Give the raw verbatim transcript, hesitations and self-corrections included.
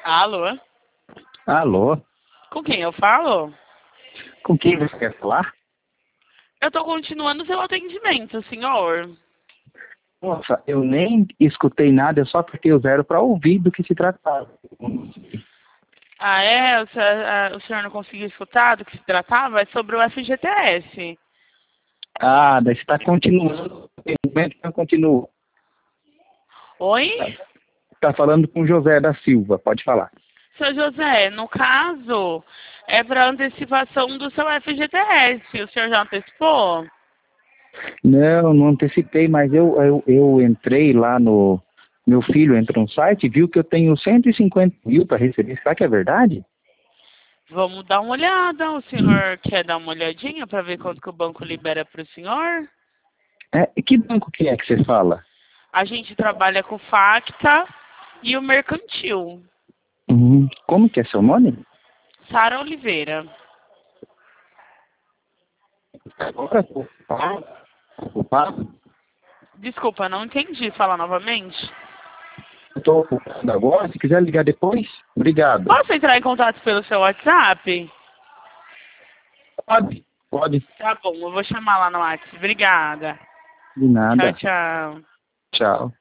Alô? Alô? Com quem eu falo? Com quem você quer falar? Eu tô continuando seu atendimento, senhor. Nossa, eu nem escutei nada, eu só apertei o zero para ouvir do que se tratava. Ah, é? O senhor, ah, o senhor não conseguiu escutar do que se tratava? É sobre o F G T S. Ah, daí você está continuando. Não continua. Oi? Está falando com José da Silva, pode falar. Seu José, no caso, é para antecipação do seu F G T S. O senhor já antecipou? Não, não antecipei, mas eu, eu, eu entrei lá no... Meu filho entrou no site e viu que eu tenho cento e cinquenta mil para receber. Será que é verdade? Vamos dar uma olhada. O senhor quer dar uma olhadinha para ver quanto que o banco libera para o senhor? É, que banco que é que você fala? A gente trabalha com o Facta e o Mercantil. Hum, como que é seu nome? Sara Oliveira. Agora, ocupado. Ocupado? Desculpa, não entendi. Fala novamente. Estou ocupado agora, se quiser ligar depois. Obrigado. Posso entrar em contato pelo seu WhatsApp? Pode, pode. Tá bom, eu vou chamar lá no WhatsApp. Obrigada. De nada. Tchau, tchau. Tchau.